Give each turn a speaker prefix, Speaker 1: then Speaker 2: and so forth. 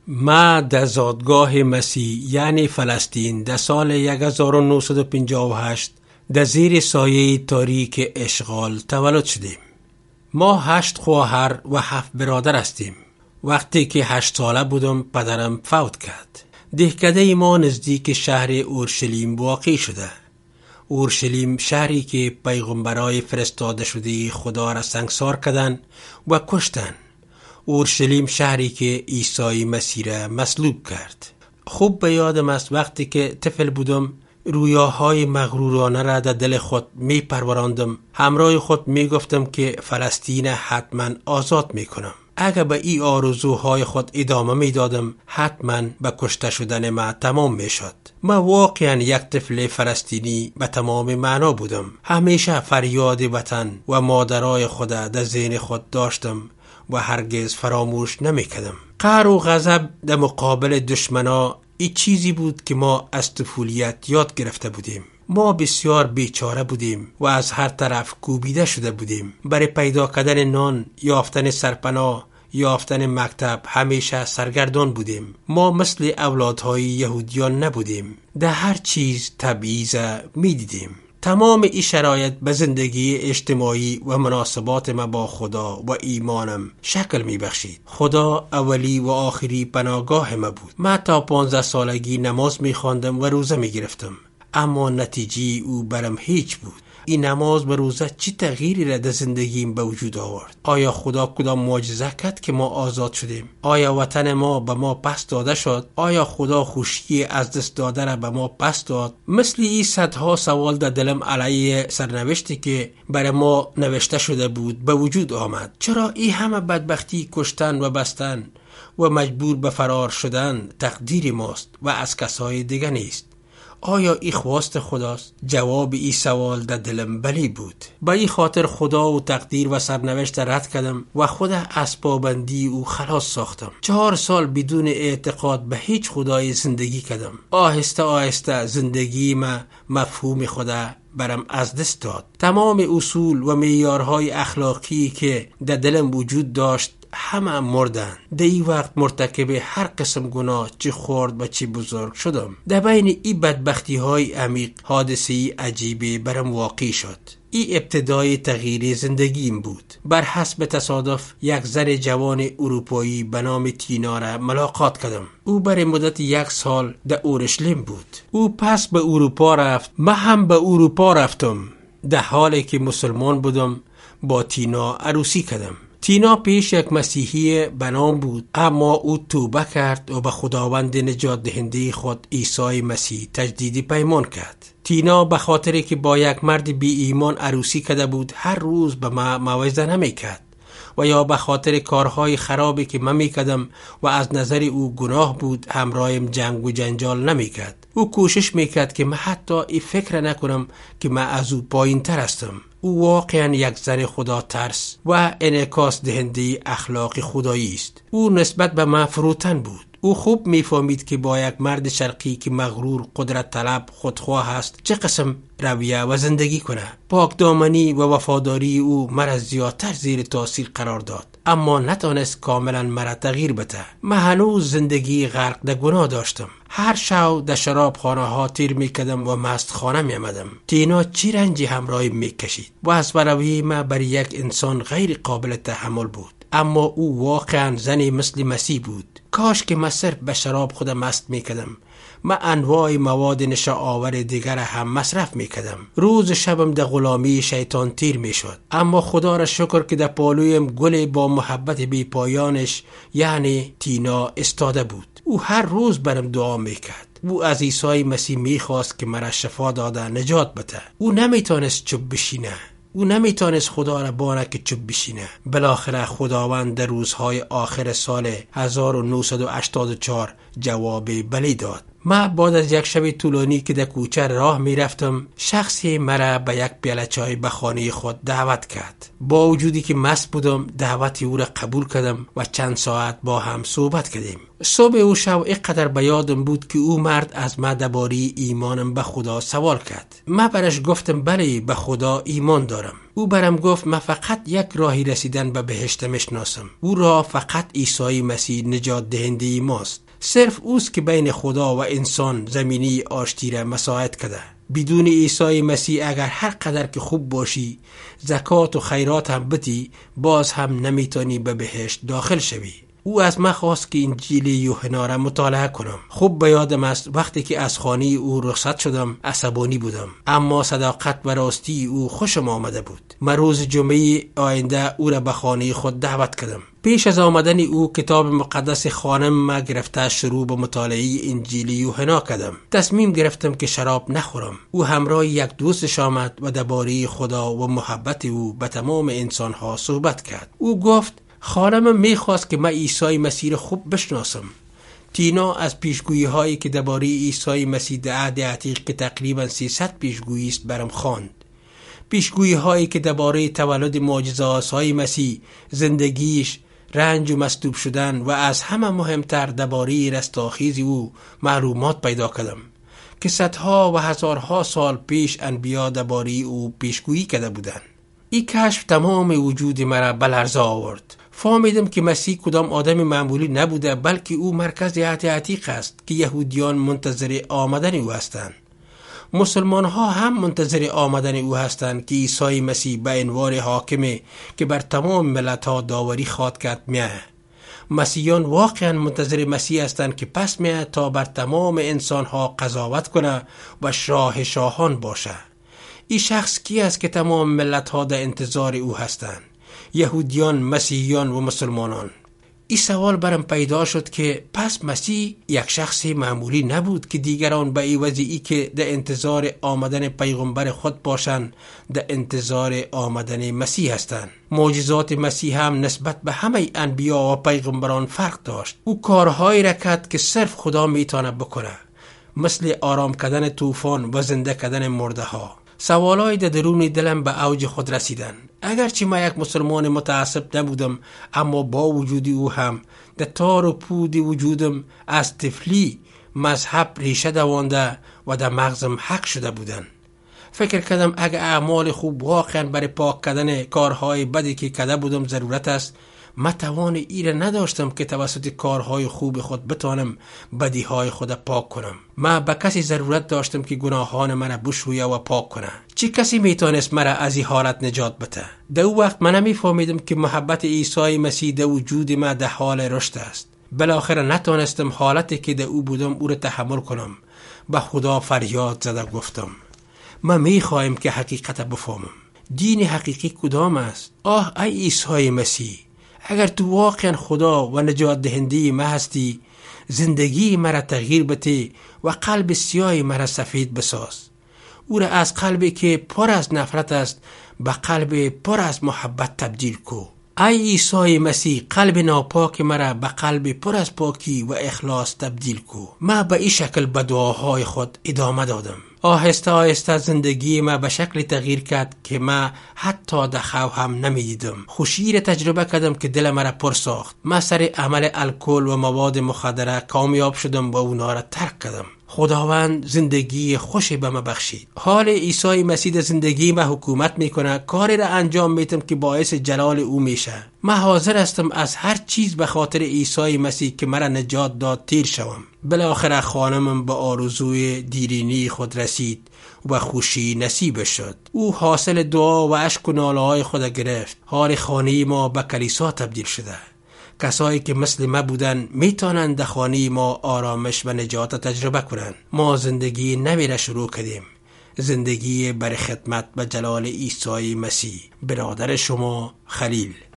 Speaker 1: ما در زادگاه مسیح یعنی فلسطین در سال 1958 در زیر سایه تاریک اشغال تولد شدیم. ما 8 خواهر و 7 برادر هستیم. وقتی که 8 ساله بودم پدرم فوت کرد. دهکده ما نزدیک شهر اورشلیم واقع شده. اورشلیم شهری که پیغمبرای فرستاده شده خدا را سنگسار کردند و کشتند. اورشلیم شهری که عیسی مسیح را مصلوب کرد. خوب به یادم است وقتی که طفل بودم رویاهای مغرورانه را در دل خود می پروراندم. همراه خود می گفتم که فلسطین حتما آزاد می کنم. اگر به این آرزوهای خود ادامه می دادم حتما به کشته شدن ما تمام می شد. من واقعا یک طفل فلسطینی به تمام معنا بودم. همیشه فریاد وطن و مادرای خود در ذهن خود داشتم و هرگز فراموش نمی کردم. قهر و غضب در مقابل دشمنا این چیزی بود که ما از طفولیت یاد گرفته بودیم. ما بسیار بیچاره بودیم و از هر طرف کوبیده شده بودیم. برای پیدا کردن نان، یافتن سرپناه، یافتن مکتب همیشه سرگردان بودیم. ما مثل اولادهای یهودیان نبودیم. در هر چیز تبعیض می دیدیم. تمام این شرایط به زندگی اجتماعی و مناسبات ما با خدا و ایمانم شکل می بخشید. خدا اولی و آخری پناهگاه ما بود. من تا 15 سالگی نماز می خواندم و روزه می گرفتم. اما نتیجه او برم هیچ بود. این نماز و روزه چه تغییری را در زندگیم به وجود آورد؟ آیا خدا کدام معجزه کرد که ما آزاد شدیم؟ آیا وطن ما به ما پس داده شد؟ آیا خدا خوشی از دست داده را به ما پس داد؟ مثل این صدها سوال در دلم علیه سرنوشتی که برای ما نوشته شده بود به وجود آمد. چرا این همه بدبختی، کشتن و بستن و مجبور به فرار شدن تقدیر ماست و از کسای دیگه نیست؟ آیا این خواست خداست؟ جواب این سوال در دلم بلی بود. به این خاطر خدا و تقدیر و سرنوشت رد کردم و خود از پابندی او خلاص ساختم. 4 سال بدون اعتقاد به هیچ خدای زندگی کردم. آهسته آهسته زندگی ما مفهوم خدا برم از دست داد. تمام اصول و معیارهای اخلاقی که در دلم وجود داشت همه مردن. در این وقت مرتکب هر قسم گناه چه خرد و چه بزرگ شدم. در بین این بدبختی های عمیق حادثه عجیبی برم واقع شد. این ابتدای تغییر زندگیم بود. بر حسب تصادف یک زن جوان اروپایی به نام تینا را ملاقات کردم. او برای مدت 1 سال در اورشلیم بود. او پس به اروپا رفت. من هم به اروپا رفتم. در حالی که مسلمان بودم با تینا عروسی کردم. تینا پیش یک مسیحی به نام بود، اما او توبه کرد و به خداوند نجات دهنده خود عیسی مسیح تجدید پیمان کرد. تینا به خاطری که با یک مرد بی ایمان عروسی کرده بود هر روز به ما موعظه نمی کرد و یا به خاطر کارهای خرابی که من می کردم و از نظر او گناه بود همراهم جنگ و جنجال نمی کرد. او کوشش می کرد که من حتی این فکر نکنم که من از او پایین تر هستم. او واقعا یک زن خدا ترس و انعکاس دهنده اخلاق خدایی است. او نسبت به من فروتن بود. او خوب میفهمید که با یک مرد شرقی که مغرور، قدرت طلب، خودخواه است چه قسم رویه و زندگی کنه. پاکدامنی و وفاداری او مرا زیادتر زیر تاثیر قرار داد، اما نتونست کاملا مرا تغییر بده. من هنوز زندگی غرق در گناه داشتم. هر شب در شراب خانه ها تیر میکردم و مست خانه میامدم. تینا چی رنجی همراهی میکشید و از رویه من برای یک انسان غیر قابل تحمل بود. اما او واقعا زنی مثل مسیح بود. کاش که من صرف به شراب خود مست میکردم. من انواع مواد نشه آور دیگر هم مصرف میکردم. روز شبم در غلامی شیطان تیر میشد. اما خدا را شکر که در پالویم گل با محبت بی پایانش یعنی تینا استاده بود. او هر روز برم دعا میکرد. او از عیسی مسیح میخواست که مرا شفا داده نجات بده. او نمیتونست چوب بشینه. او نمیتونست خدا را بانه که چوب بشینه. بالاخره خداوند در روزهای آخر سال 1984 جواب بلی داد. من بعد از یک شب طولانی که در کوچه راه می رفتم شخصی مرا به یک پیاله چای به خانه خود دعوت کرد. با وجودی که مست بودم دعوت او را قبول کردم و چند ساعت با هم صحبت کردیم. صبح او شب اینقدر به یادم بود که او مرد از من درباره ایمانم به خدا سوال کرد. من برش گفتم بله به خدا ایمان دارم. او برم گفت من فقط یک راهی رسیدن به بهشت میشناسم. او را فقط عیسی مسیح نجات دهنده ماست. صرف اوست که بین خدا و انسان زمینی آشتی را مساعد کرده. بدون عیسی مسیح اگر هر قدر که خوب باشی، زکات و خیرات هم بدی، باز هم نمیتونی به بهشت داخل شوی. او از من خواست که انجیل یوحنا را مطالعه کنم. خوب به یادم است وقتی که از خانه او رخصت شدم عصبانی بودم، اما صداقت و راستی او خوشم آمده بود. من روز جمعه آینده او را به خانه خود دعوت کردم. پیش از آمدن او کتاب مقدس خانم ما گرفته شروع به مطالعه انجیل یوحنا کردم. تصمیم گرفتم که شراب نخورم. او همراه یک دوستش آمد و درباره خدا و محبت او به تمام انسانها صحبت کرد. او گفت خانم میخواست که من عیسی مسیح خوب بشناسم. تینا از پیشگویی هایی که درباره عیسی مسیح در عهد عتیق که تقریبا 300 پیشگویی است برام خواند. پیشگویی هایی که درباره تولد معجزه‌های مسیح، زندگیش، رنج و مصلوب شدن و از همه مهمتر درباره رستاخیز او معلومات پیدا کردم که صدها و هزارها سال پیش انبیا درباره او پیشگویی کرده بودند. این کشف تمام وجود مرا به لرزه آورد. فهمیدم که مسیح کدام آدم معمولی نبوده، بلکه او مرکز عهد عتیق است که یهودیان منتظر آمدن او هستند. مسلمان ها هم منتظر آمدن او هستند که عیسی مسیح به عنوان حاکمی که بر تمام ملت ها داوری خواهد کرد میاد. مسیحیان واقعا منتظر مسیح هستند که پس میاد تا بر تمام انسان ها قضاوت کنه و شاه شاهان باشه. این شخص کی است که تمام ملت ها در انتظار او هستند؟ یهودیان، مسیحیان و مسلمانان. این سوال برم پیدا شد که پس مسیح یک شخص معمولی نبود که دیگران به این وضعی که در انتظار آمدن پیغمبر خود باشند در انتظار آمدن مسیح هستند. معجزات مسیح هم نسبت به همه انبیا و پیغمبران فرق داشت. او کارهایی را کرد که صرف خدا میتونه بکنه، مثل آرام کردن طوفان و زنده کردن مرده ها. سوالای در درون دلم به اوج خود رسیدن. اگرچه من یک مسلمان متعصب نبودم، اما با وجود او هم در تار و پود وجودم از طفلی مذهب ریشه دوانده و در مغزم حق شده بودن. فکر کردم اگر اعمال خوب واقعا برای پاک کردن کارهای بدی که کرده بودم ضرورت است، من توان ایره نداشتم که توسط کارهای خوب خود بتانم بدیهای خود پاک کنم. من به کسی ضرورت داشتم که گناهان من بشویه و پاک کنه. چه کسی میتونست مرا از این حالت نجات بده؟ در او وقت من نمیفهمیدم که محبت عیسی مسیح در وجود من در حال رشد است. بالاخره نتونستم حالتی که در او بودم او را تحمل کنم. به خدا فریاد زده گفتم من میخواهم که حقیقت بفهمم. دین حقیقی کدام است؟ آه ای عیسی مسیح، اگر تو واقعا خدا و نجات دهنده من هستی، زندگی مرا تغییر بده و قلب سیاه مرا سفید بساز. او را از قلبی که پر از نفرت است به قلب پر از محبت تبدیل کو. ای عیسی مسیح، قلب ناپاک مرا به قلب پر از پاکی و اخلاص تبدیل کو. من به این شکل به دعاهای خود ادامه دادم. آهسته آهسته زندگی ما به شکل تغییر کرد که من حتی در خواب هم نمیدیدم. خوشی را تجربه کردم که دل مرا پر ساخت. من سر عمل الکل و مواد مخدره کامیاب شدم و اونا را ترک کردم. خداوند زندگی خوشی به من بخشید. حال عیسی مسیح در زندگی من حکومت میکنه. کاری را انجام میدم که باعث جلال او میشه. من حاضر هستم از هر چیز به خاطر عیسی مسیح که مرا نجات داد تیر شوم. بالاخره خانمم به آرزوی دیرینی خود رسید و خوشی نصیب شد. او حاصل دعا و اشک و ناله های خود گرفت. حال خانه ما به کلیسا تبدیل شده. کسایی که مثل ما بودن میتونن در خانه ما آرامش و نجات تجربه کنن. ما زندگی نوی را شروع کردیم. زندگی برای خدمت به جلال عیسی مسیح. برادر شما خلیل.